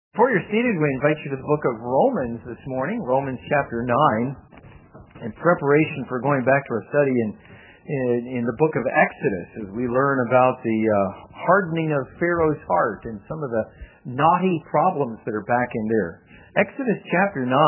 Before you're seated, we invite you to the book of Romans this morning, Romans chapter 9, in preparation for going back to our study in the book of Exodus, as we learn about the hardening of Pharaoh's heart and some of the knotty problems that are back in there. Exodus chapter 9,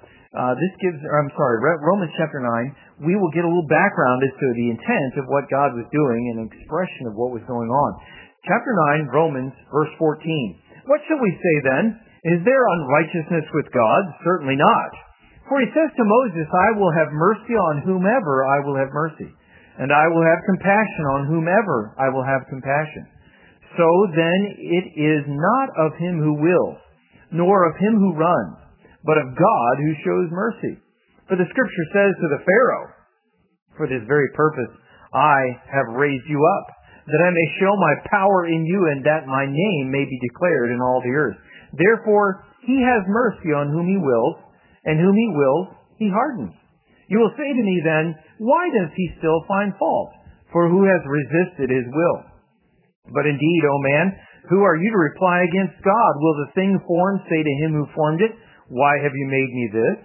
Romans chapter 9, we will get a little background as to the intent of what God was doing and an expression of what was going on. Chapter 9, Romans, verse 14. What shall we say then? Is there unrighteousness with God? Certainly not. For he says to Moses, I will have mercy on whomever I will have mercy, and I will have compassion on whomever I will have compassion. So then it is not of him who wills, nor of him who runs, but of God who shows mercy. For the scripture says to the Pharaoh, for this very purpose I have raised you up, that I may show my power in you, and that my name may be declared in all the earth. Therefore, he has mercy on whom he wills, and whom he wills, he hardens. You will say to me then, why does he still find fault? For who has resisted his will? But indeed, O man, who are you to reply against God? Will the thing formed say to him who formed it, why have you made me this?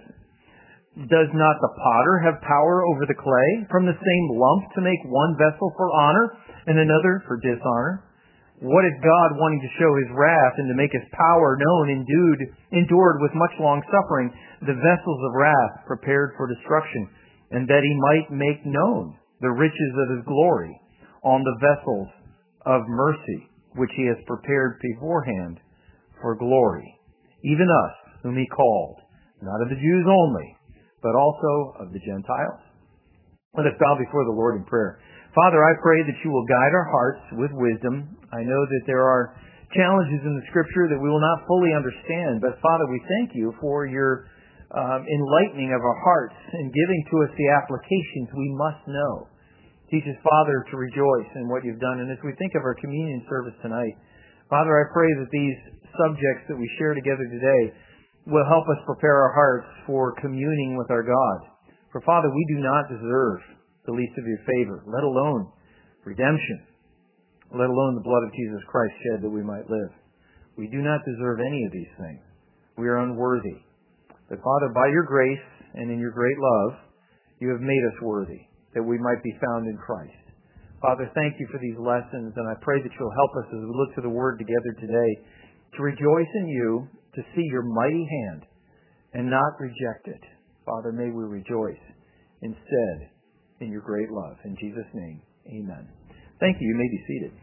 Does not the potter have power over the clay, from the same lump to make one vessel for honor and another for dishonor? What is God wanting to show his wrath and to make his power known, endured with much long suffering, the vessels of wrath prepared for destruction, and that he might make known the riches of his glory on the vessels of mercy, which he has prepared beforehand for glory, even us whom he called, not of the Jews only, but also of the Gentiles. Let us bow before the Lord in prayer. Father, I pray that you will guide our hearts with wisdom. I know that there are challenges in the Scripture that we will not fully understand, but Father, we thank you for your enlightening of our hearts and giving to us the applications we must know. Teach us, Father, to rejoice in what you've done. And as we think of our communion service tonight, Father, I pray that these subjects that we share together today will help us prepare our hearts for communing with our God. For Father, we do not deserve the least of your favor, let alone redemption, let alone the blood of Jesus Christ shed that we might live. We do not deserve any of these things. We are unworthy. But Father, by your grace and in your great love, you have made us worthy, that we might be found in Christ. Father, thank you for these lessons, and I pray that you'll help us as we look to the Word together today to rejoice in you, to see your mighty hand, and not reject it. Father, may we rejoice instead in your great love. In Jesus' name, amen. Thank you. You may be seated.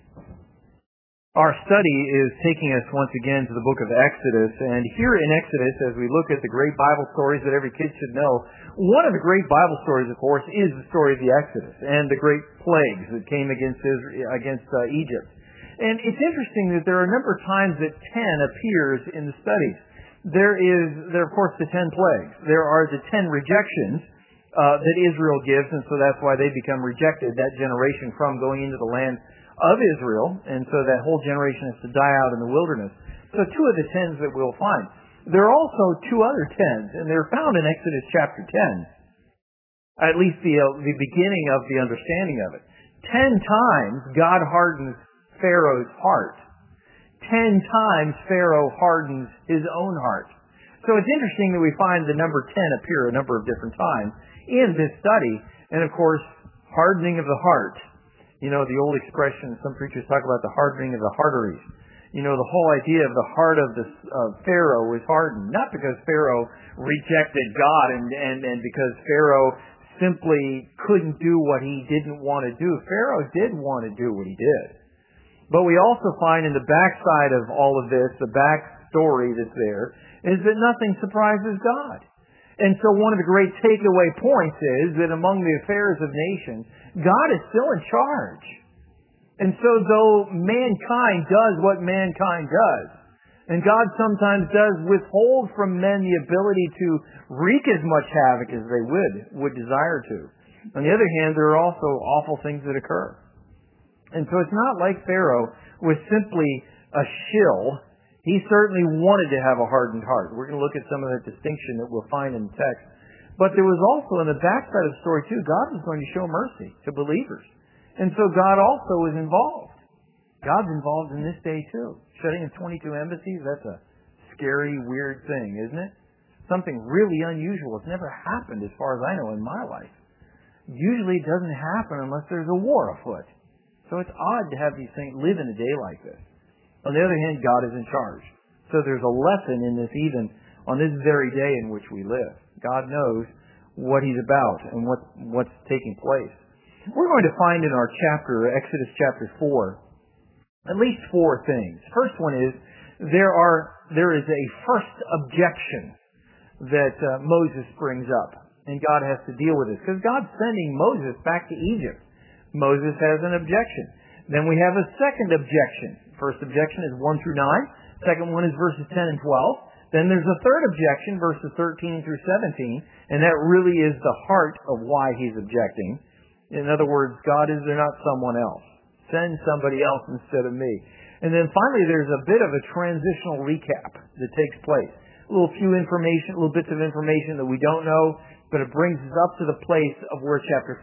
Our study is taking us once again to the book of Exodus, and here in Exodus, as we look at the great Bible stories that every kid should know, one of the great Bible stories, of course, is the story of the Exodus and the great plagues that came against Egypt. And it's interesting that there are a number of times that 10 appears in the studies. There are, of course, the 10 plagues. There are the 10 rejections that Israel gives, and so that's why they become rejected, that generation, from going into the land of Israel, and so that whole generation has to die out in the wilderness. So 2 of the 10s that we'll find. There are also 2 other 10s, and they're found in Exodus chapter 10, at least the beginning of the understanding of it. 10 times God hardens Pharaoh's heart. 10 times Pharaoh hardens his own heart. So it's interesting that we find the number 10 appear a number of different times in this study. And of course, hardening of the heart. You know, the old expression, some preachers talk about the hardening of the arteries. You know, the whole idea of the heart of Pharaoh was hardened. Not because Pharaoh rejected God and because Pharaoh simply couldn't do what he didn't want to do. Pharaoh did want to do what he did. But we also find in the backside of all of this, the backstory that's there, is that nothing surprises God. And so one of the great takeaway points is that among the affairs of nations, God is still in charge. And so though mankind does what mankind does, and God sometimes does withhold from men the ability to wreak as much havoc as they would desire to. On the other hand, there are also awful things that occur. And so it's not like Pharaoh was simply a shill. He certainly wanted to have a hardened heart. We're going to look at some of that distinction that we'll find in the text. But there was also, in the backside of the story too, God was going to show mercy to believers. And so God also was involved. God's involved in this day too. Shutting of 22 embassies, that's a scary, weird thing, isn't it? Something really unusual. It's never happened as far as I know in my life. Usually it doesn't happen unless there's a war afoot. So it's odd to have these things live in a day like this. On the other hand, God is in charge. So there's a lesson in this even on this very day in which we live. God knows what He's about and what's taking place. We're going to find in our chapter, Exodus chapter 4, at least 4 things. First one is there is a first objection that Moses brings up. And God has to deal with this. Because God's sending Moses back to Egypt. Moses has an objection. Then we have a second objection. First objection is 1 through 9. Second one is verses 10 and 12. Then there's a third objection, verses 13 through 17. And that really is the heart of why he's objecting. In other words, God, is there not someone else? Send somebody else instead of me. And then finally there's a bit of a transitional recap that takes place. A little bits of information that we don't know. But it brings us up to the place of where chapter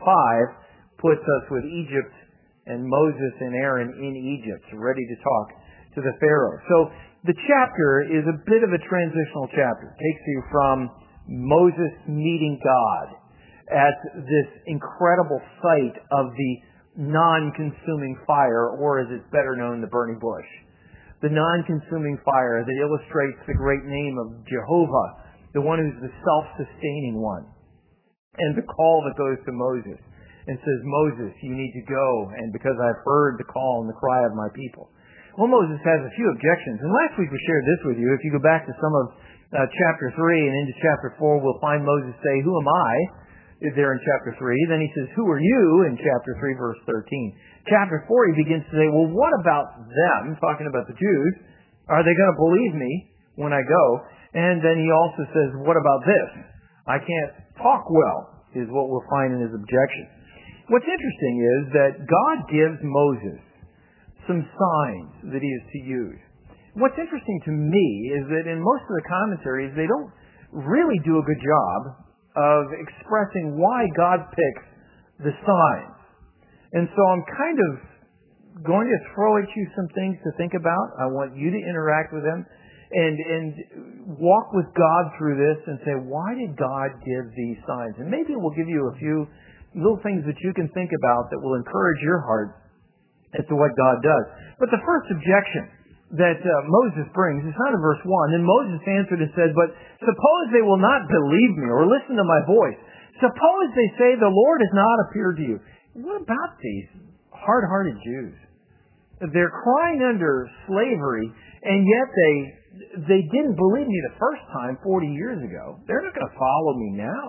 5 puts us with Egypt and Moses and Aaron in Egypt, ready to talk to the Pharaoh. So the chapter is a bit of a transitional chapter. It takes you from Moses meeting God at this incredible sight of the non-consuming fire, or as it's better known, the burning bush. The non-consuming fire that illustrates the great name of Jehovah, the one who's the self-sustaining one. And the call that goes to Moses and says, Moses, you need to go, and because I've heard the call and the cry of my people. Well, Moses has a few objections. And last week we shared this with you. If you go back to some of chapter 3 and into chapter 4, we'll find Moses say, who am I? There in chapter 3. Then he says, who are you? In chapter 3, verse 13. Chapter 4, he begins to say, well, what about them? Talking about the Jews. Are they going to believe me when I go? And then he also says, what about this? I can't talk well, is what we'll find in his objection. What's interesting is that God gives Moses some signs that he is to use. What's interesting to me is that in most of the commentaries, they don't really do a good job of expressing why God picks the signs. And so I'm kind of going to throw at you some things to think about. I want you to interact with them and walk with God through this and say, why did God give these signs? And maybe we'll give you a few little things that you can think about that will encourage your heart as to what God does. But the first objection that Moses brings is found in verse 1. And Moses answered and said, but suppose they will not believe me or listen to my voice. Suppose they say the Lord has not appeared to you. What about these hard-hearted Jews? They're crying under slavery, and yet they didn't believe me the first time 40 years ago. They're not going to follow me now.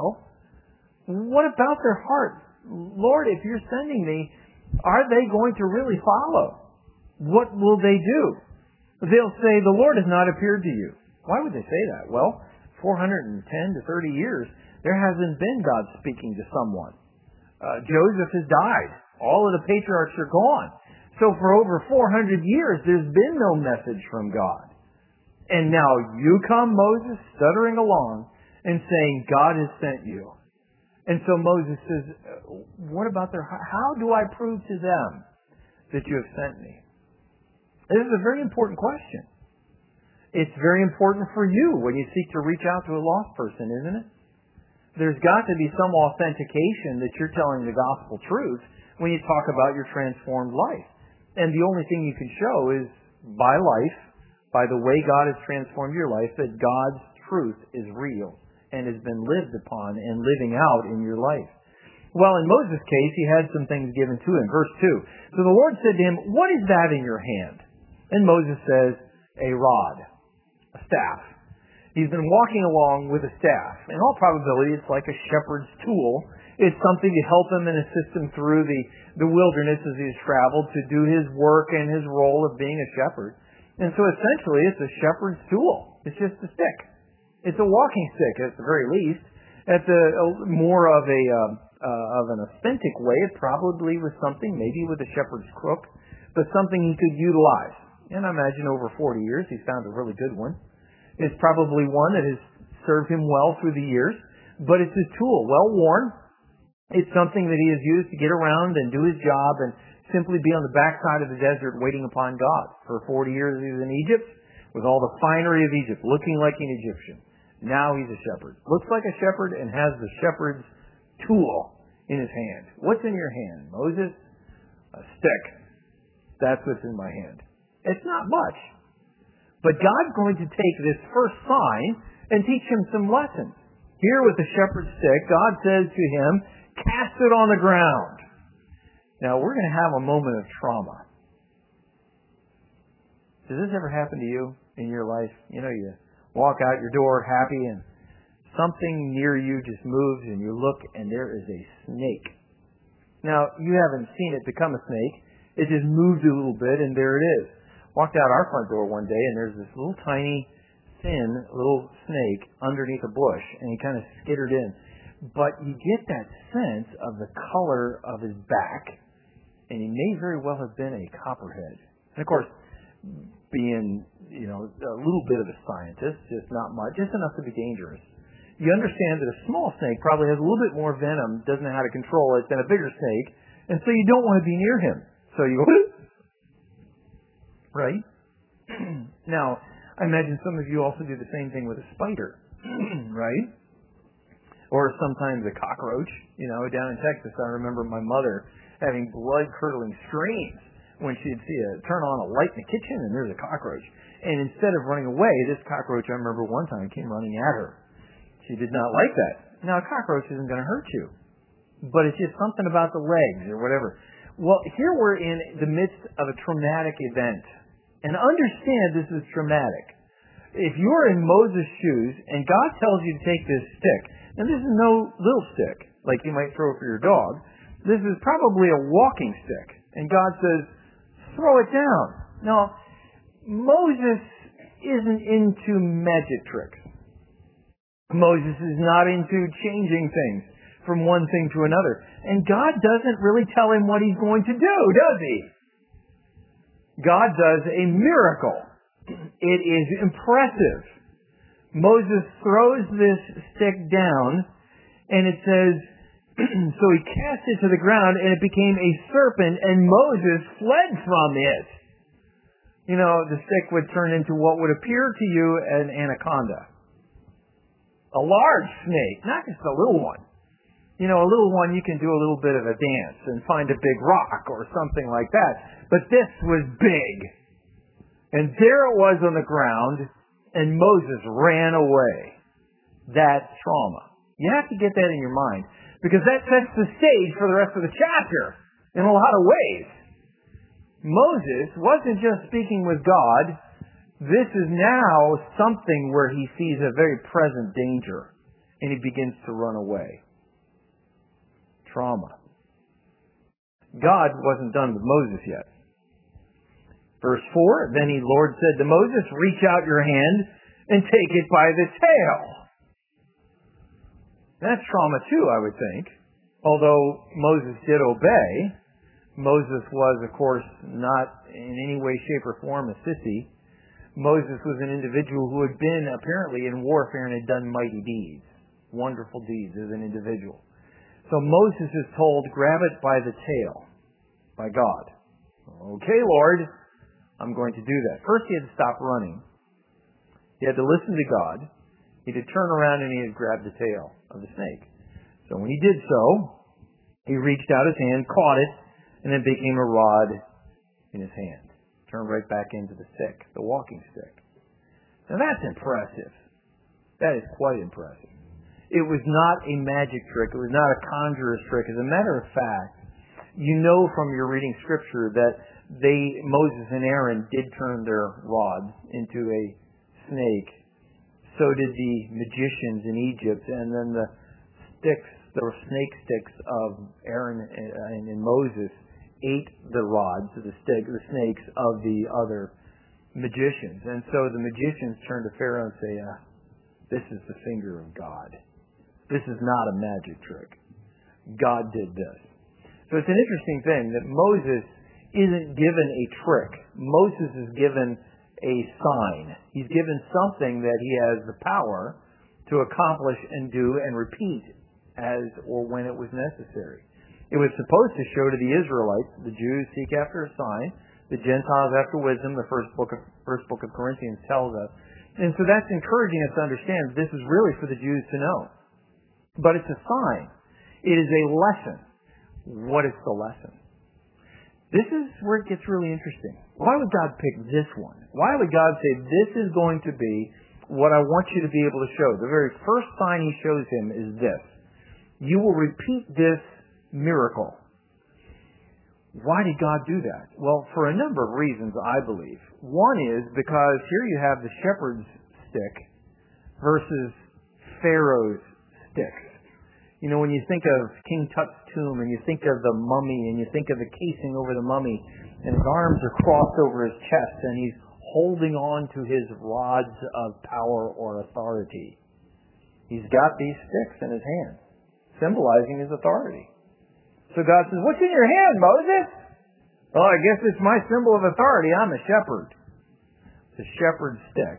What about their heart? Lord, if you're sending me, are they going to really follow? What will they do? They'll say, the Lord has not appeared to you. Why would they say that? Well, 410 to 30 years, there hasn't been God speaking to someone. Joseph has died. All of the patriarchs are gone. So for over 400 years, there's been no message from God. And now you come, Moses, stuttering along and saying, God has sent you. And so Moses says, what about how do I prove to them that you have sent me? This is a very important question. It's very important for you when you seek to reach out to a lost person, isn't it? There's got to be some authentication that you're telling the gospel truth when you talk about your transformed life. And the only thing you can show is by life, by the way God has transformed your life, that God's truth is real and has been lived upon and living out in your life. Well, in Moses' case, he had some things given to him. Verse 2. So the Lord said to him, what is that in your hand? And Moses says, a rod, a staff. He's been walking along with a staff. In all probability, it's like a shepherd's tool. It's something to help him and assist him through the wilderness as he's traveled to do his work and his role of being a shepherd. And so essentially, it's a shepherd's tool. It's just a stick. It's a walking stick at the very least. At more of an authentic way, it probably was something, maybe with a shepherd's crook, but something he could utilize. And I imagine over 40 years, he's found a really good one. It's probably one that has served him well through the years, but it's his tool, well worn. It's something that he has used to get around and do his job and simply be on the backside of the desert waiting upon God. For 40 years he was in Egypt, with all the finery of Egypt, looking like an Egyptian. Now he's a shepherd. Looks like a shepherd and has the shepherd's tool in his hand. What's in your hand, Moses? A stick. That's what's in my hand. It's not much. But God's going to take this first sign and teach him some lessons. Here with the shepherd's stick, God says to him, cast it on the ground. Now, we're going to have a moment of trauma. Does this ever happen to you in your life? You know, you walk out your door happy and something near you just moves and you look and there is a snake. Now, you haven't seen it become a snake. It just moved a little bit and there it is. Walked out our front door one day and there's this little tiny, thin little snake underneath a bush and he kind of skittered in. But you get that sense of the color of his back and he may very well have been a copperhead. And of course, being, a little bit of a scientist, just not much, just enough to be dangerous. You understand that a small snake probably has a little bit more venom, doesn't know how to control it, than a bigger snake, and so you don't want to be near him. So you go, right? Now, I imagine some of you also do the same thing with a spider, right? Or sometimes a cockroach. Down in Texas, I remember my mother having blood-curdling screams when she'd see turn on a light in the kitchen and there's a cockroach. And instead of running away, this cockroach, I remember one time, came running at her. She did not like that. Now, a cockroach isn't going to hurt you, but it's just something about the legs or whatever. Well, here we're in the midst of a traumatic event. And understand this is traumatic. If you're in Moses' shoes and God tells you to take this stick, and this is no little stick like you might throw for your dog. This is probably a walking stick. And God says, throw it down. Now, Moses isn't into magic tricks. Moses is not into changing things from one thing to another. And God doesn't really tell him what he's going to do, does he? God does a miracle. It is impressive. Moses throws this stick down, and it says, so he cast it to the ground, and it became a serpent, and Moses fled from it. The stick would turn into what would appear to you an anaconda. A large snake, not just a little one. A little one you can do a little bit of a dance and find a big rock or something like that. But this was big. And there it was on the ground, and Moses ran away. That's trauma. You have to get that in your mind, because that sets the stage for the rest of the chapter in a lot of ways. Moses wasn't just speaking with God. This is now something where he sees a very present danger, and he begins to run away. Trauma. God wasn't done with Moses yet. Verse 4, then the Lord said to Moses, reach out your hand and take it by the tail. That's trauma too, I would think. Although Moses did obey, Moses was, of course, not in any way, shape, or form a sissy. Moses was an individual who had been apparently in warfare and had done mighty deeds, wonderful deeds as an individual. So Moses is told, grab it by the tail, by God. Okay, Lord, I'm going to do that. First, he had to stop running. He had to listen to God. He had to turn around and he had grabbed the tail of the snake. So when he did so, he reached out his hand, caught it, and it became a rod in his hand. Turned right back into the stick, the walking stick. Now that's impressive. That is quite impressive. It was not a magic trick. It was not a conjurer's trick. As a matter of fact, you know from your reading Scripture that Moses and Aaron did turn their rods into a snake. So did the magicians in Egypt. And then the snake sticks of Aaron and Moses ate the rods, the snakes of the other magicians. And so the magicians turned to Pharaoh and say, this is the finger of God. This is not a magic trick. God did this. So it's an interesting thing that Moses isn't given a trick. Moses is given a sign. He's given something that he has the power to accomplish and do and repeat as or when it was necessary. It was supposed to show to the Israelites, the Jews seek after a sign. The Gentiles after wisdom, the first book of Corinthians tells us. And so that's encouraging us to understand that this is really for the Jews to know. But it's a sign. It is a lesson. What is the lesson? This is where it gets really interesting. Why would God pick this one? Why would God say, this is going to be what I want you to be able to show? The very first sign he shows him is this. You will repeat this miracle. Why did God do that? Well, for a number of reasons, I believe. One is because here you have the shepherd's stick versus Pharaoh's sticks. You know, when you think of King Tut's tomb and you think of the mummy and you think of the casing over the mummy and his arms are crossed over his chest and he's holding on to his rods of power or authority. He's got these sticks in his hand, symbolizing his authority. So God says, what's in your hand, Moses? Oh, I guess it's my symbol of authority. I'm a shepherd. The shepherd's stick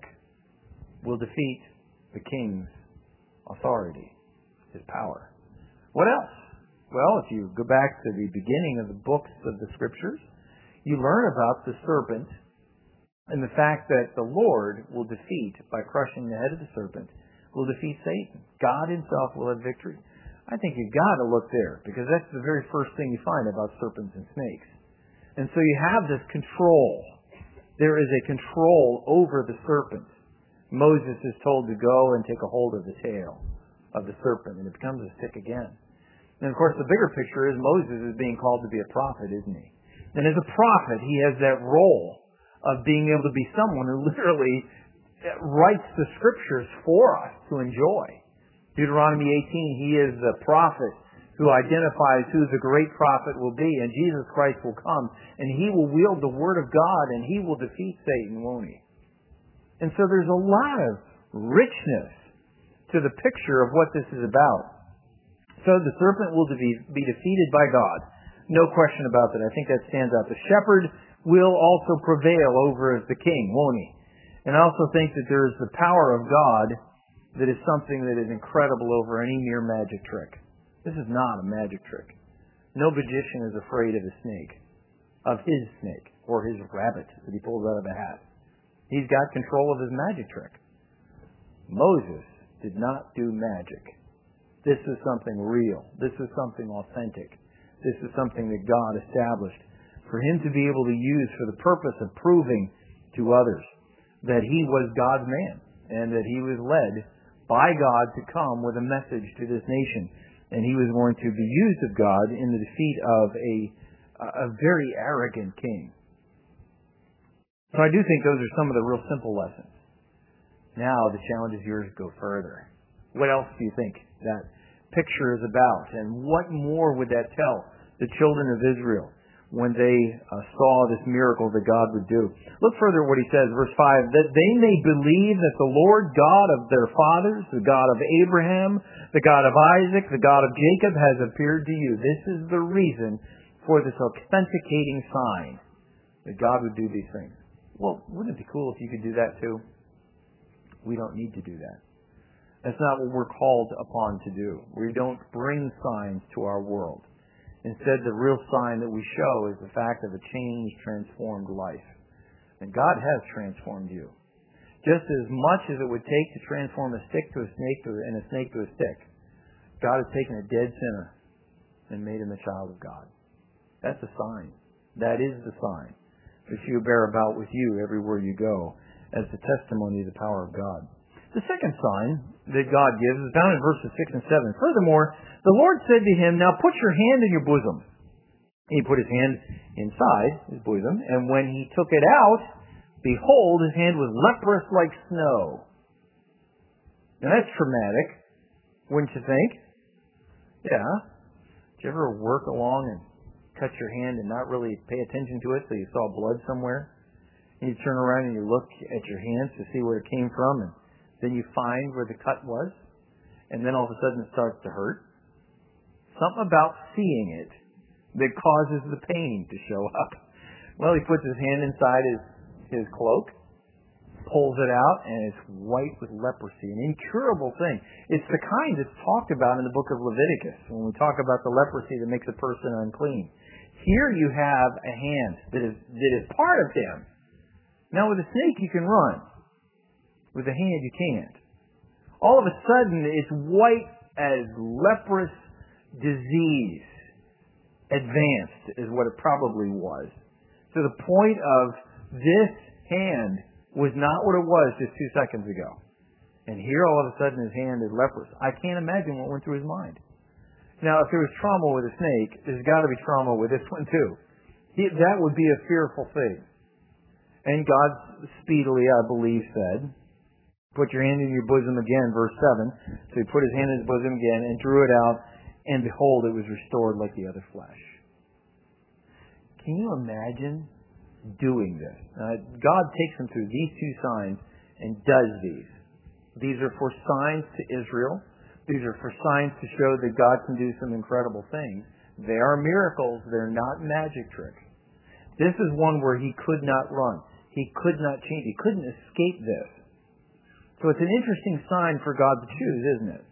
will defeat the king's authority, his power. What else? Well, if you go back to the beginning of the books of the Scriptures, you learn about the serpent and the fact that the Lord will defeat, by crushing the head of the serpent, will defeat Satan. God himself will have victory. I think you've got to look there, because that's the very first thing you find about serpents and snakes. And so you have this control. There is a control over the serpent. Moses is told to go and take a hold of the tail of the serpent, and it becomes a stick again. And of course, the bigger picture is Moses is being called to be a prophet, isn't he? And as a prophet, he has that role of being able to be someone who literally writes the Scriptures for us to enjoy. Deuteronomy 18, he is the prophet who identifies who the great prophet will be, and Jesus Christ will come, and he will wield the Word of God, and he will defeat Satan, won't he? And so there's a lot of richness to the picture of what this is about. So the serpent will be defeated by God. No question about that. I think that stands out. The shepherd will also prevail over the king, won't he? And I also think that there is the power of God that is something that is incredible over any mere magic trick. This is not a magic trick. No magician is afraid of a snake, of his snake, or his rabbit that he pulls out of a hat. He's got control of his magic trick. Moses did not do magic. This is something real. This is something authentic. This is something that God established for him to be able to use for the purpose of proving to others that he was God's man and that he was led by God to come with a message to this nation. And he was going to be used of God in the defeat of a very arrogant king. So I do think those are some of the real simple lessons. Now the challenge is yours to go further. What else do you think that picture is about? And what more would that tell the children of Israel when they saw this miracle that God would do? Look further at what he says, verse 5, that they may believe that the Lord God of their fathers, the God of Abraham, the God of Isaac, the God of Jacob has appeared to you. This is the reason for this authenticating sign that God would do these things. Well, wouldn't it be cool if you could do that too? We don't need to do that. That's not what we're called upon to do. We don't bring signs to our world. Instead, the real sign that we show is the fact of a changed, transformed life. And God has transformed you. Just as much as it would take to transform a stick to a snake and a snake to a stick, God has taken a dead sinner and made him a child of God. That's a sign. That is the sign that you bear about with you everywhere you go as the testimony of the power of God. The second sign that God gives is found in verses 6 and 7. Furthermore, the Lord said to him, now put your hand in your bosom. He put his hand inside his bosom, and when he took it out, behold, his hand was leprous like snow. Now that's traumatic, wouldn't you think? Yeah. Did you ever work along and cut your hand and not really pay attention to it so you saw blood somewhere? And you turn around and you look at your hands to see where it came from, and then you find where the cut was, and then all of a sudden it starts to hurt. Something about seeing it that causes the pain to show up. Well, he puts his hand inside his cloak, pulls it out, and it's white with leprosy, an incurable thing. It's the kind that's talked about in the book of Leviticus when we talk about the leprosy that makes a person unclean. here you have a hand that is part of him. Now with a snake you can run. With a hand you can't. All of a sudden it's white as leprous disease. Advanced is what it probably was. To the point of this hand was not what it was just 2 seconds ago. And here all of a sudden his hand is leprous. I can't imagine what went through his mind. Now if there was trauma with a snake, there's got to be trauma with this one too. That would be a fearful thing. And God speedily, I believe, said, put your hand in your bosom again, verse 7. So he put his hand in his bosom again and drew it out, and behold, it was restored like the other flesh. Can you imagine doing this? God takes them through these two signs and does these. These are for signs to Israel. These are for signs to show that God can do some incredible things. They are miracles. They're not magic tricks. This is one where he could not run. He could not change. He couldn't escape this. So it's an interesting sign for God to choose, isn't it?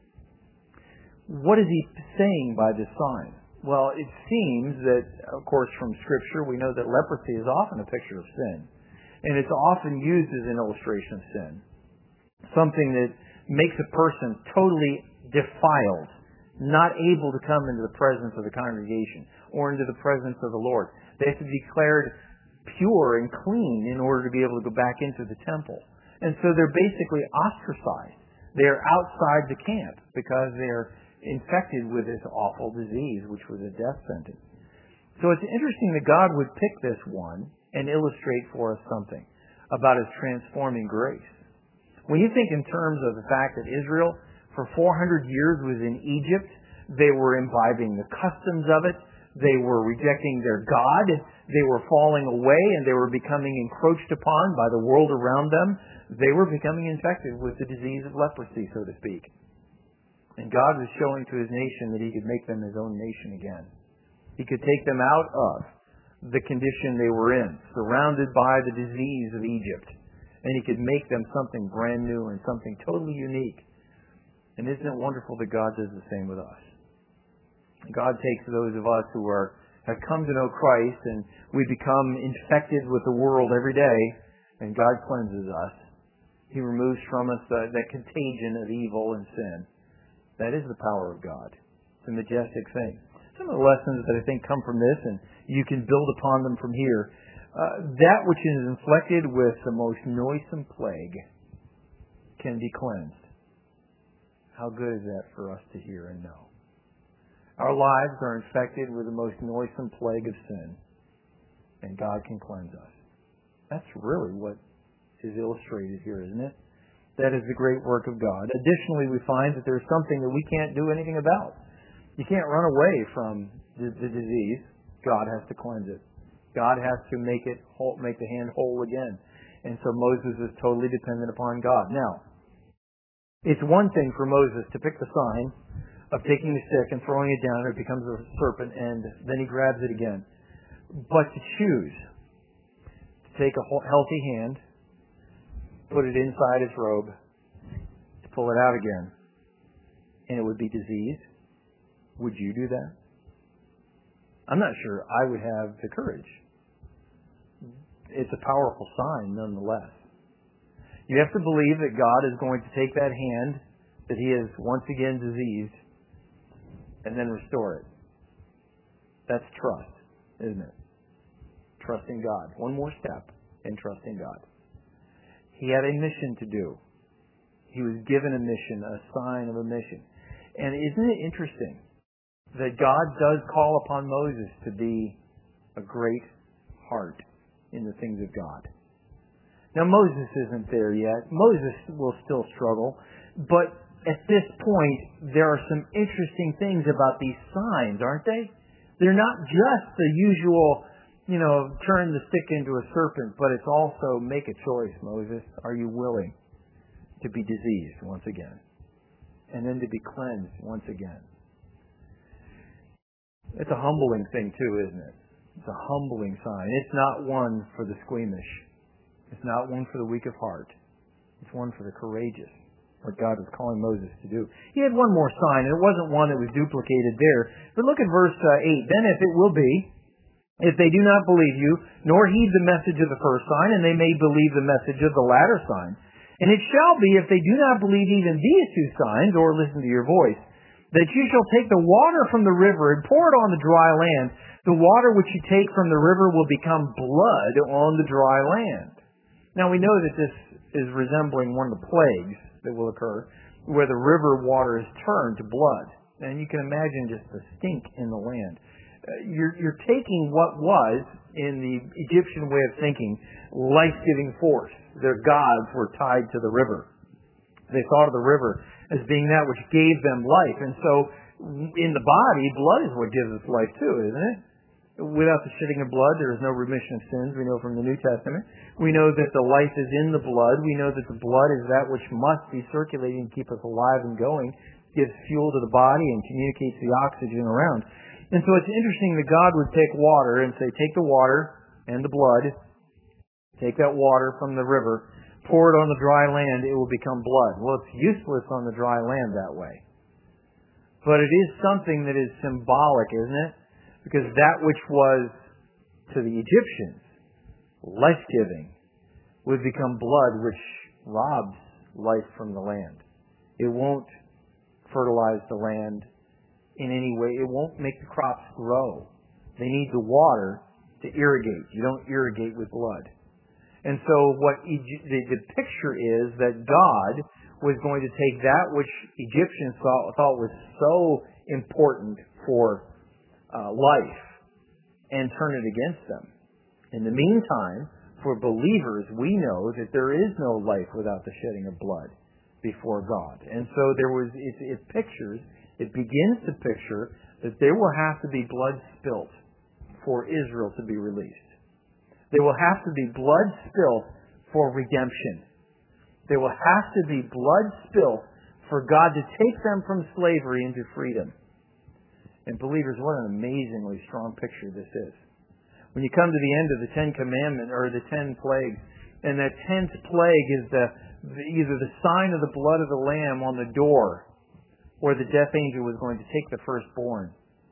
What is he saying by this sign? Well, it seems that, of course, from Scripture, we know that leprosy is often a picture of sin. And it's often used as an illustration of sin. Something that makes a person totally defiled, not able to come into the presence of the congregation or into the presence of the Lord. They have to be declared pure and clean in order to be able to go back into the temple. And so they're basically ostracized. They're outside the camp because they're infected with this awful disease, which was a death sentence. So it's interesting that God would pick this one and illustrate for us something about his transforming grace. When you think in terms of the fact that Israel, for 400 years, was in Egypt, they were imbibing the customs of it, they were rejecting their God, they were falling away, and they were becoming encroached upon by the world around them. They were becoming infected with the disease of leprosy, so to speak. And God was showing to his nation that he could make them his own nation again. He could take them out of the condition they were in, surrounded by the disease of Egypt. And he could make them something brand new and something totally unique. And isn't it wonderful that God does the same with us? God takes those of us who have come to know Christ, and we become infected with the world every day, and God cleanses us. He removes from us that contagion of evil and sin. That is the power of God. It's a majestic thing. Some of the lessons that I think come from this, and you can build upon them from here. That which is inflicted with the most noisome plague can be cleansed. How good is that for us to hear and know? Our lives are infected with the most noisome plague of sin, and God can cleanse us. That's really what is illustrated here, isn't it? That is the great work of God. Additionally, we find that there's something that we can't do anything about. You can't run away from the disease. God has to cleanse it. God has to make the hand whole again. And so Moses is totally dependent upon God. Now, it's one thing for Moses to pick the sign of taking the stick and throwing it down, it becomes a serpent, and then he grabs it again. But to choose to take a healthy hand, put it inside his robe, to pull it out again, and it would be diseased. Would you do that? I'm not sure I would have the courage. It's a powerful sign nonetheless. You have to believe that God is going to take that hand that he has once again diseased and then restore it. That's trust, isn't it? Trusting God. One more step in trusting God. He had a mission to do. He was given a mission, a sign of a mission. And isn't it interesting that God does call upon Moses to be a great heart in the things of God? Now Moses isn't there yet. Moses will still struggle. But at this point, there are some interesting things about these signs, aren't they? They're not just the usual, turn the stick into a serpent, but it's also make a choice, Moses. Are you willing to be diseased once again? And then to be cleansed once again? It's a humbling thing too, isn't it? It's a humbling sign. It's not one for the squeamish. It's not one for the weak of heart. It's one for the courageous, what God was calling Moses to do. He had one more sign, and it wasn't one that was duplicated there. But look at verse 8. Then if it will be if they do not believe you, nor heed the message of the first sign, and they may believe the message of the latter sign. And it shall be, if they do not believe even these two signs, or listen to your voice, that you shall take the water from the river and pour it on the dry land. The water which you take from the river will become blood on the dry land. Now we know that this is resembling one of the plagues that will occur, where the river water is turned to blood. And you can imagine just the stink in the land. You're taking what was, in the Egyptian way of thinking, life-giving force. Their gods were tied to the river. They thought of the river as being that which gave them life. And so, in the body, blood is what gives us life too, isn't it? Without the shedding of blood, there is no remission of sins. We know from the New Testament. We know that the life is in the blood. We know that the blood is that which must be circulating to keep us alive and going, gives fuel to the body and communicates the oxygen around. And so it's interesting that God would take water and say, take the water and the blood, take that water from the river, pour it on the dry land, it will become blood. Well, it's useless on the dry land that way. But it is something that is symbolic, isn't it? Because that which was, to the Egyptians, life-giving, would become blood, which robs life from the land. It won't fertilize the land in any way. It won't make the crops grow. They need the water to irrigate. You don't irrigate with blood. And so what the picture is that God was going to take that which Egyptians thought was so important for life and turn it against them. In the meantime, for believers, we know that there is no life without the shedding of blood before God. And so it begins to picture that there will have to be blood spilt for Israel to be released. There will have to be blood spilt for redemption. There will have to be blood spilt for God to take them from slavery into freedom. And believers, what an amazingly strong picture this is. When you come to the end of the Ten Commandments, or the 10 plagues, and that 10th plague is either the sign of the blood of the Lamb on the door, or the death angel was going to take the firstborn.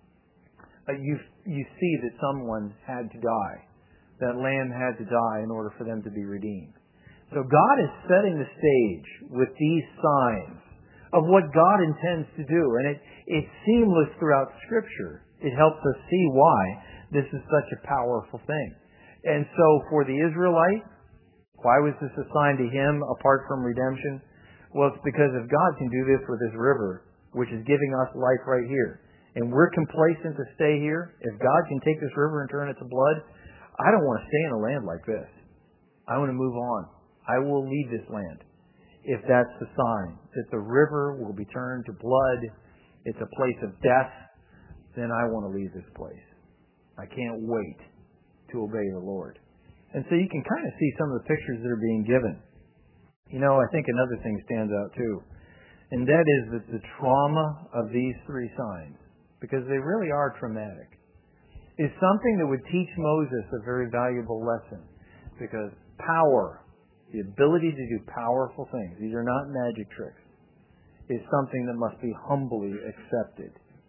You see that someone had to die. That lamb had to die in order for them to be redeemed. So God is setting the stage with these signs of what God intends to do. And it's seamless throughout Scripture. It helps us see why this is such a powerful thing. And so for the Israelite, why was this assigned to him apart from redemption? Well, it's because if God can do this with this river, which is giving us life right here, and we're complacent to stay here, if God can take this river and turn it to blood, I don't want to stay in a land like this. I want to move on. I will leave this land. If that's the sign that the river will be turned to blood, it's a place of death, then I want to leave this place. I can't wait to obey the Lord. And so you can kind of see some of the pictures that are being given. You know, I think another thing stands out too, and that is that the trauma of these three signs, because they really are traumatic, is something that would teach Moses a very valuable lesson. Because power, the ability to do powerful things, these are not magic tricks, is something that must be humbly accepted.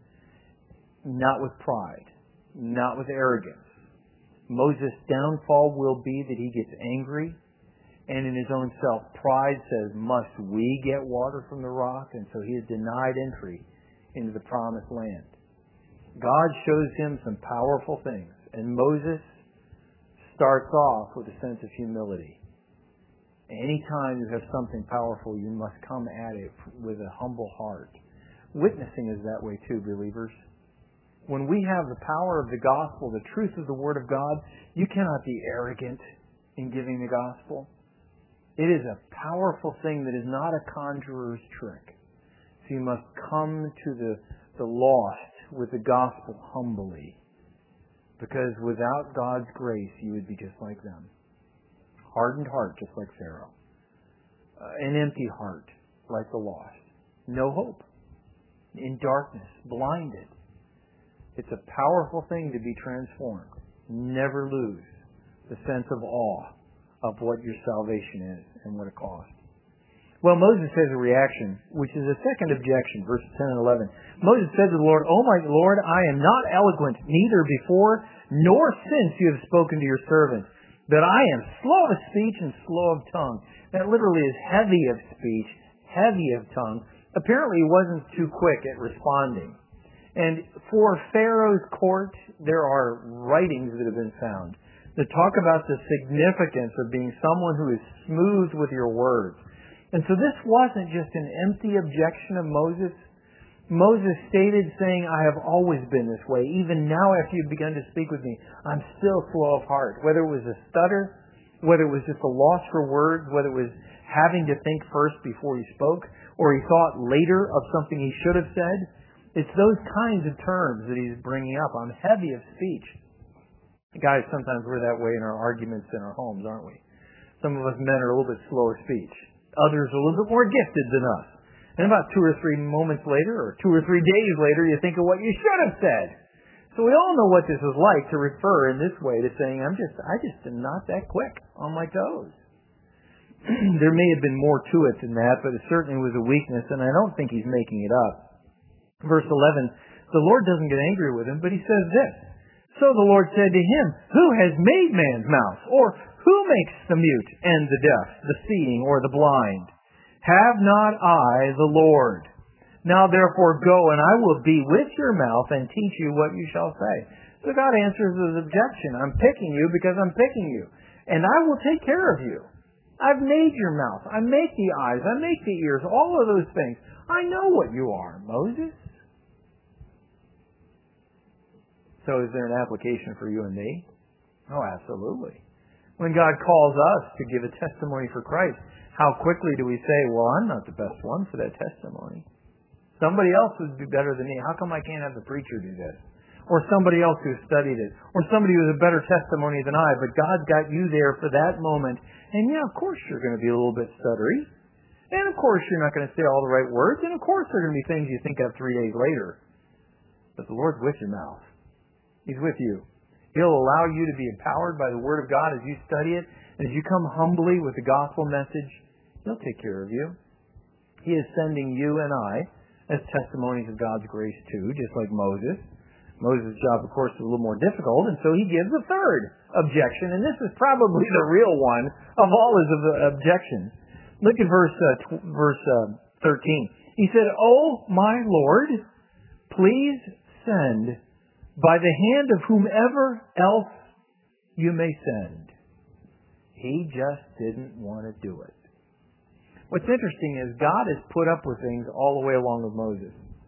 Not with pride, not with arrogance. Moses' downfall will be that he gets angry, and in his own self-pride says, must we get water from the rock? And so he is denied entry into the promised land. God shows him some powerful things, and Moses starts off with a sense of humility. Anytime you have something powerful, you must come at it with a humble heart. Witnessing is that way too, believers. When we have the power of the gospel, the truth of the Word of God, you cannot be arrogant in giving the gospel. It is a powerful thing that is not a conjurer's trick. So you must come to the lost with the gospel humbly. Because without God's grace, you would be just like them. Hardened heart, just like Pharaoh. An empty heart, like the lost. No hope. In darkness, blinded. It's a powerful thing to be transformed. Never lose the sense of awe of what your salvation is and what it costs. Well, Moses has a reaction, which is a second objection, verses 10 and 11. Moses said to the Lord, "O my Lord, I am not eloquent, neither before nor since you have spoken to your servant, that I am slow of speech and slow of tongue." That literally is heavy of speech, heavy of tongue. Apparently he wasn't too quick at responding. And for Pharaoh's court, there are writings that have been found that talk about the significance of being someone who is smooth with your words. And so this wasn't just an empty objection of Moses. Moses stated saying, "I have always been this way. Even now after you've begun to speak with me, I'm still slow of heart." Whether it was a stutter, whether it was just a loss for words, whether it was having to think first before he spoke, or he thought later of something he should have said, it's those kinds of terms that he's bringing up. I'm heavy of speech. Guys, sometimes we're that way in our arguments in our homes, aren't we? Some of us men are a little bit slow of speech. Others are a little bit more gifted than us. And about 2 or 3 moments later, or 2 or 3 days later, you think of what you should have said. So we all know what this is like to refer in this way to saying, I just am not that quick on my toes. There may have been more to it than that, but it certainly was a weakness, and I don't think he's making it up. Verse 11, the Lord doesn't get angry with him, but he says this, "So the Lord said to him, Who has made man's mouth? Or who makes the mute and the deaf, the seeing or the blind? Have not I the Lord? Now therefore go, and I will be with your mouth and teach you what you shall say." So God answers his objection. I'm picking you because I'm picking you. And I will take care of you. I've made your mouth. I make the eyes. I make the ears. All of those things. I know what you are, Moses. So is there an application for you and me? Oh, absolutely. When God calls us to give a testimony for Christ, how quickly do we say, "Well, I'm not the best one for that testimony. Somebody else would be better than me. How come I can't have the preacher do this?" Or somebody else who studied it. Or somebody who has a better testimony than I. But God's got you there for that moment. And yeah, of course you're going to be a little bit stuttery. And of course you're not going to say all the right words. And of course there are going to be things you think of 3 days later. But the Lord's with your mouth. He's with you. He'll allow you to be empowered by the Word of God as you study it. And as you come humbly with the gospel message, He'll take care of you. He is sending you and I as testimonies of God's grace too, just like Moses. Moses' job, of course, is a little more difficult, and so he gives a third objection, and this is probably the real one of all his objections. Look at verse 13. He said, "O my Lord, please send by the hand of whomever else you may send." He just didn't want to do it. What's interesting is God has put up with things all the way along with Moses.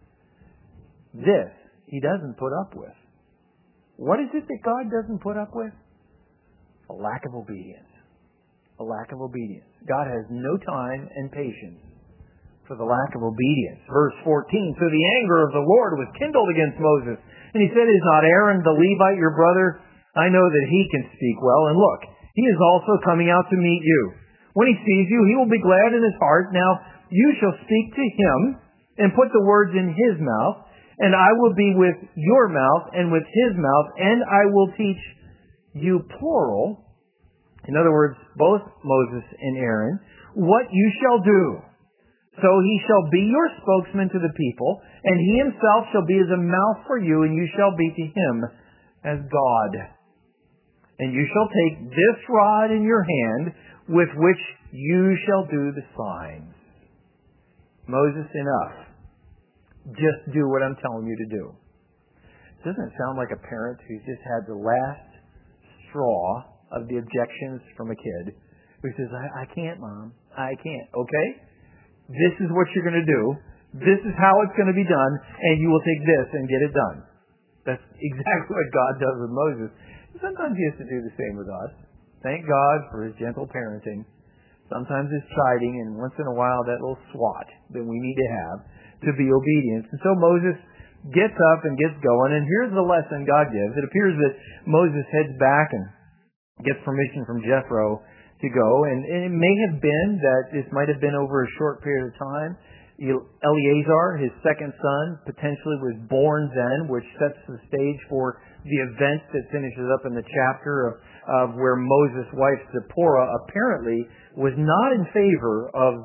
This He doesn't put up with. What is it that God doesn't put up with? A lack of obedience. A lack of obedience. God has no time and patience for the lack of obedience. Verse 14, "So the anger of the Lord was kindled against Moses. And he said, Is not Aaron the Levite your brother? I know that he can speak well. And look, he is also coming out to meet you. When he sees you, he will be glad in his heart. Now you shall speak to him and put the words in his mouth. And I will be with your mouth and with his mouth, and I will teach you," plural, in other words, both Moses and Aaron, "what you shall do. So he shall be your spokesman to the people, and he himself shall be as a mouth for you, and you shall be to him as God. And you shall take this rod in your hand, with which you shall do the signs." Moses, enough. Just do what I'm telling you to do. Doesn't it sound like a parent who's just had the last straw of the objections from a kid who says, I can't, Mom. I can't. Okay? This is what you're going to do. This is how it's going to be done, and you will take this and get it done. That's exactly what God does with Moses. Sometimes He has to do the same with us. Thank God for His gentle parenting. Sometimes it's chiding, and once in a while that little swat that we need to have to be obedient. And so Moses gets up and gets going, and here's the lesson God gives. It appears that Moses heads back and gets permission from Jethro to go, and it may have been that this might have been over a short period of time. Eleazar, his second son, potentially was born then, which sets the stage for the event that finishes up in the chapter of where Moses' wife Zipporah apparently was not in favor of the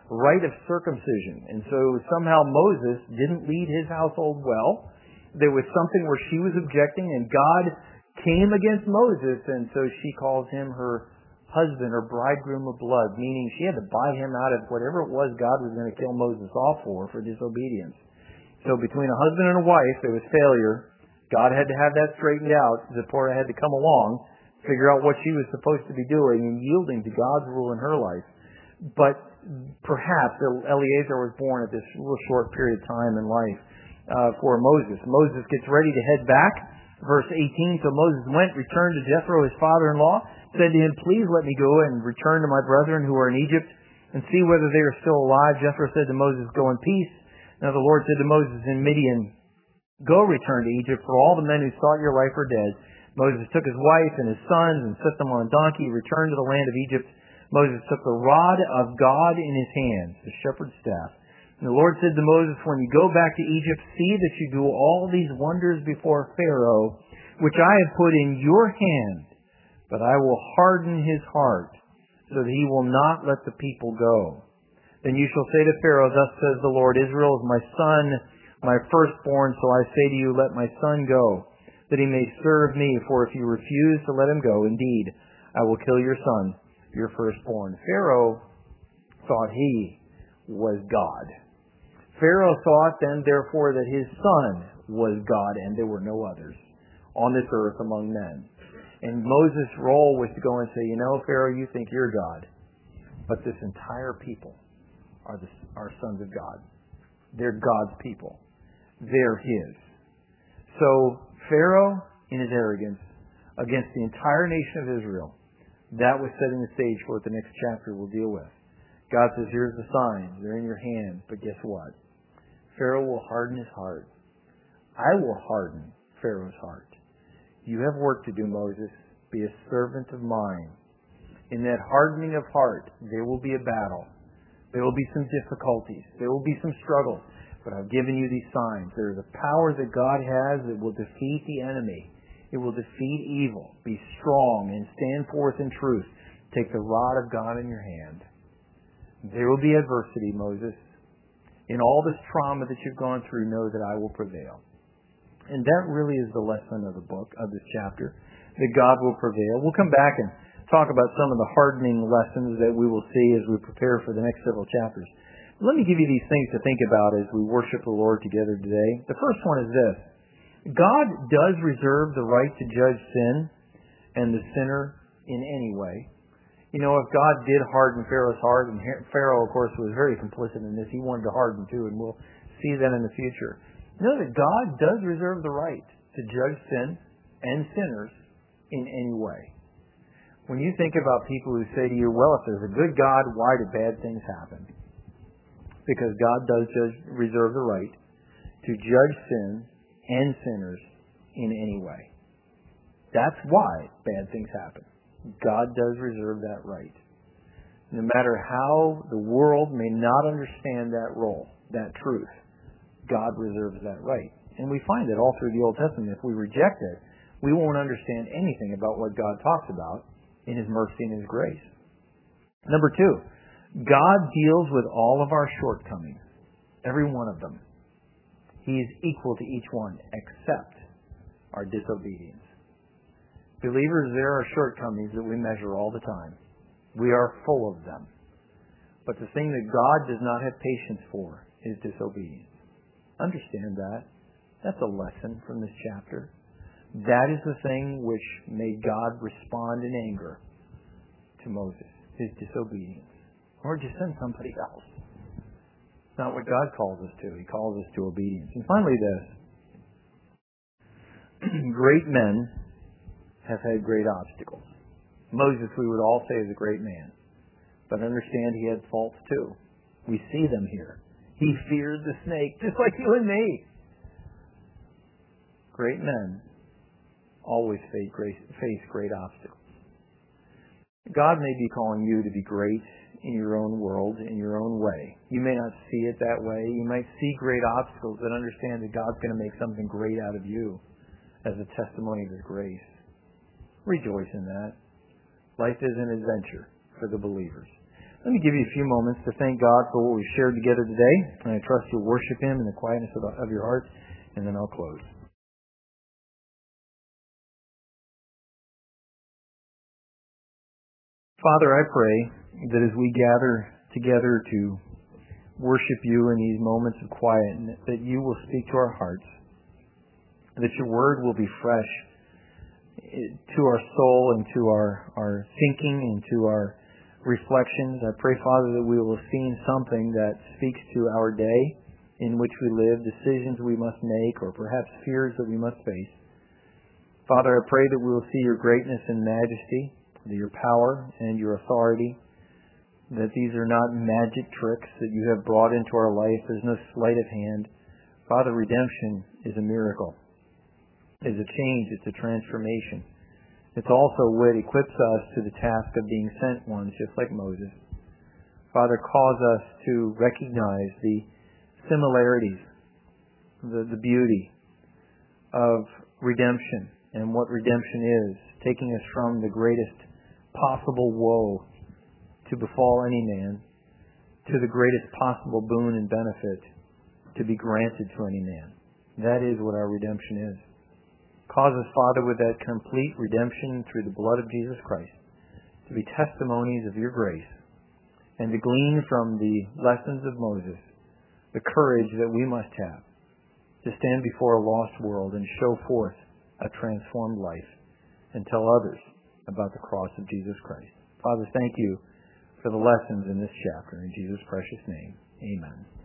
rite of circumcision. And so somehow Moses didn't lead his household well. There was something where she was objecting, and God came against Moses, and so she calls him her husband or bridegroom of blood, meaning she had to buy him out of whatever it was God was going to kill Moses off for disobedience. So between a husband and a wife, there was failure. God had to have that straightened out. Zipporah had to come along, figure out what she was supposed to be doing, and yielding to God's rule in her life. But perhaps Eleazar was born at this little short period of time in life for Moses. Moses gets ready to head back. Verse 18, so Moses went, returned to Jethro, his father-in-law, said to him, please let me go and return to my brethren who are in Egypt and see whether they are still alive. Jethro said to Moses, go in peace. Now the Lord said to Moses in Midian, go return to Egypt, for all the men who sought your life are dead. Moses took his wife and his sons and set them on a donkey, returned to the land of Egypt. Moses took the rod of God in his hands, the shepherd's staff. And the Lord said to Moses, when you go back to Egypt, see that you do all these wonders before Pharaoh, which I have put in your hand, but I will harden his heart, so that he will not let the people go. Then you shall say to Pharaoh, thus says the Lord, Israel is my son, my firstborn, so I say to you, let my son go, that he may serve me. For if you refuse to let him go, indeed, I will kill your son, your firstborn. Pharaoh thought he was God. Pharaoh thought then, therefore, that his son was God, and there were no others on this earth among men. And Moses' role was to go and say, you know, Pharaoh, you think you're God, but this entire people are sons of God. They're God's people. They're his. So Pharaoh, in his arrogance, against the entire nation of Israel, that was setting the stage for what the next chapter will deal with. God says, here's the signs. They're in your hand. But guess what? Pharaoh will harden his heart. I will harden Pharaoh's heart. You have work to do, Moses. Be a servant of mine. In that hardening of heart, there will be a battle. There will be some difficulties. There will be some struggles. But I've given you these signs. There is a power that God has that will defeat the enemy. It will defeat evil. Be strong and stand forth in truth. Take the rod of God in your hand. There will be adversity, Moses. In all this trauma that you've gone through, know that I will prevail. And that really is the lesson of the book, of this chapter, that God will prevail. We'll come back and talk about some of the hardening lessons that we will see as we prepare for the next several chapters. Let me give you these things to think about as we worship the Lord together today. The first one is this. God does reserve the right to judge sin and the sinner in any way. You know, if God did harden Pharaoh's heart, and Pharaoh, of course, was very complicit in this, he wanted to harden too, and we'll see that in the future. Know that God does reserve the right to judge sin and sinners in any way. When you think about people who say to you, well, if there's a good God, why do bad things happen? Because God does reserve the right to judge sin and sinners in any way. That's why bad things happen. God does reserve that right. No matter how the world may not understand that role, that truth, God reserves that right. And we find it all through the Old Testament. If we reject it, we won't understand anything about what God talks about in His mercy and His grace. Number two, God deals with all of our shortcomings, every one of them. He is equal to each one except our disobedience. Believers, there are shortcomings that we measure all the time. We are full of them. But the thing that God does not have patience for is disobedience. Understand that. That's a lesson from this chapter. That is the thing which made God respond in anger to Moses, his disobedience. Or just send somebody else. It's not what God calls us to. He calls us to obedience. And finally this. Great men have had great obstacles. Moses, we would all say, is a great man. But understand he had faults too. We see them here. He feared the snake, just like you and me. Great men always face great obstacles. God may be calling you to be great in your own world, in your own way. You may not see it that way. You might see great obstacles, but understand that God's going to make something great out of you as a testimony of His grace. Rejoice in that. Life is an adventure for the believers. Let me give you a few moments to thank God for what we've shared together today, and I trust you'll worship Him in the quietness of your heart, and then I'll close. Father, I pray that as we gather together to worship You in these moments of quiet, that You will speak to our hearts, that Your Word will be fresh to our soul and to our thinking and to our reflections. I pray, Father, that we will have seen something that speaks to our day in which we live, decisions we must make, or perhaps fears that we must face. Father, I pray that we will see Your greatness and majesty, Your power and Your authority, that these are not magic tricks that You have brought into our life. There's no sleight of hand. Father, redemption is a miracle. It's a change. It's a transformation. It's also what equips us to the task of being sent ones, just like Moses. Father, cause us to recognize the similarities, the beauty of redemption and what redemption is, taking us from the greatest possible woe to befall any man to the greatest possible boon and benefit to be granted to any man. That is what our redemption is. Cause us, Father, with that complete redemption through the blood of Jesus Christ, to be testimonies of Your grace, and to glean from the lessons of Moses the courage that we must have to stand before a lost world and show forth a transformed life and tell others about the cross of Jesus Christ. Father, thank You for the lessons in this chapter. In Jesus' precious name, amen.